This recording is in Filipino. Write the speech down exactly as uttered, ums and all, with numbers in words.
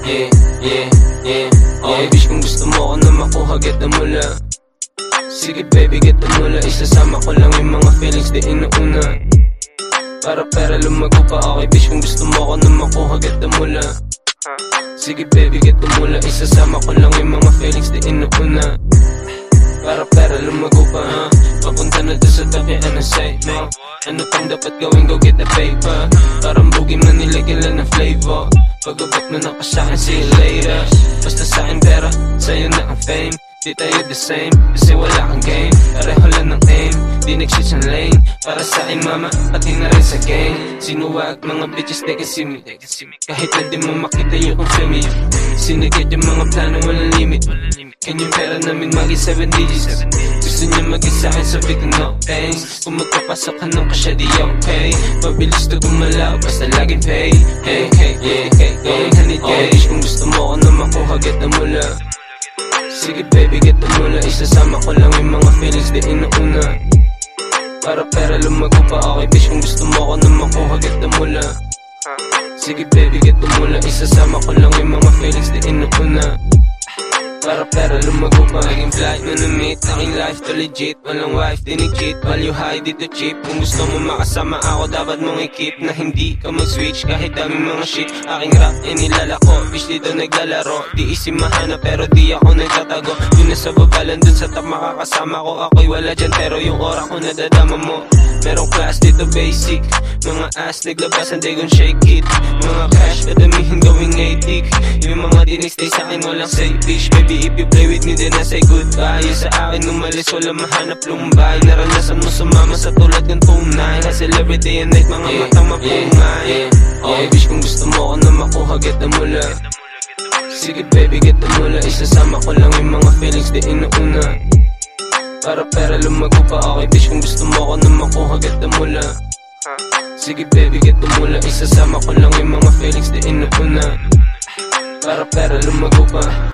yeah, yeah, yeah. Okay, bitch, kung gusto mo ako na makuha, get na mula. Sige baby, get na mula. Isasama ko lang yung mga feelings di inuuna. Para pera lumago pa. Okay bitch, kung gusto mo ako na makuha, get na mula. Sige baby, get na mula. Isasama ko lang yung mga feelings di inuuna. Para pera lumago pa, ha? Papunta na doon sa tabi, ano say mo? Ano pang dapat gawin, go get the paper. Parang bugi man nilagyan lang ng flavor. Pag-abot mo na ka sa'kin, see you later. Basta sa'kin pera, sa'yo na ang fame. Di tayo the same, kasi wala kang game. Pareho lang ng aim, di nag-switch ang lane. Para sa'kin mama, pati na rin sa gang. Sinuwag mga bitches, they can see me. Kahit na di mo makita yung kung film me. Sinagad yung mga plano, walang limit. Kanyang pera namin maging seven digits. Gusto niya maging sa'kin, sabi ko no thanks. Kung magpapasok ka ng kasya, di okay. Mabilis to gumalaw, basta laging pay. Hey, hey, yeah, hey, hey, honey, hey. Kung gusto mo ako na makuha, get na mula. Sige baby, get na mula. Isasama ko lang yung mga feelings di inuuna. Para pera lumago pa. Okay bitch, kung gusto mo ako na makuha, get na mula. Sige baby, get na mula. Isasama ko lang yung mga feelings di inuuna. Para pera lumago pa. Naging flight na na-meet, aking life to legit. Walang wife, dinig-cheat, value high, dito cheap. Kung gusto mo makasama ako, dapat mong i-keep. Na hindi ka mag-switch, kahit daming mga shit. Aking rap, inilalako, bitch dito naglalaro. Di isimahan na pero di ako nagtatago. Yun na sa babalan, dun sa top makakasama ko. Ako'y wala dyan, pero yung oras ko nadadama mo. Merong class dito basic. Mga ass naglabasan, they gon' shake it. Mga cash, kadamihin gawing eighty. Yung mga dinistay sa'kin, walang say bitch. Baby, if you play with me, then I say goodbye. Yung sa akin umalis, wala mahanap lumbay. Naranasan mo sumama sa tulad ng tunay. Hustle every day and night, mga yeah, matang mapungay. Yeah, yeah, okay bitch, kung gusto mo ako na makuha, get na mula. Sige baby, get na mula. Isasama ko lang yung mga feelings di inuuna. Para pera lumago pa. Okay bitch, kung gusto mo ako na makuha, get na mula. Sige baby, get na mula. Isasama ko lang yung mga feelings di inuuna. Para pera lumago pa.